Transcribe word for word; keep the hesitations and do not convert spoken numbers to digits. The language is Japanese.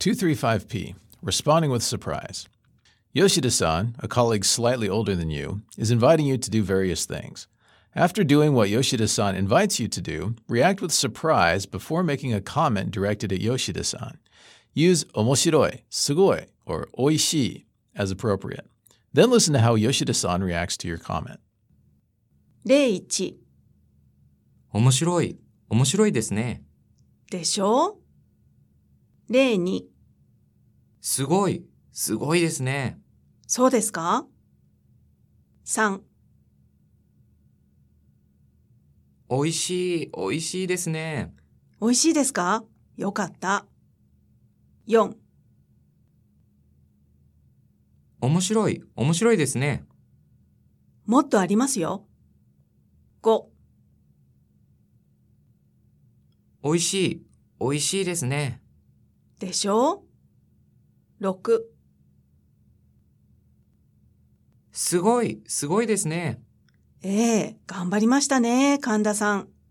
two thirty-five p. Responding with surprise. Yoshida-san, a colleague slightly older than you, is inviting you to do various things. After doing what Yoshida-san invites you to do, react with surprise before making a comment directed at Yoshida-san. Use 面白い, すごい, or おいしい as appropriate. Then listen to how Yoshida-san reacts to your comment. 例いち面白い、面白いですね。 でしょ？例にすごい、すごいですね。 そうですか？さんおいしい、おいしいですね。 おいしいですか？よかった。よん面白い、面白いですね。 もっとありますよ。ごおいしい、おいしいですね。 でしょ？ろくすごい、すごいですね。 ええ、頑張りましたね、神田さん。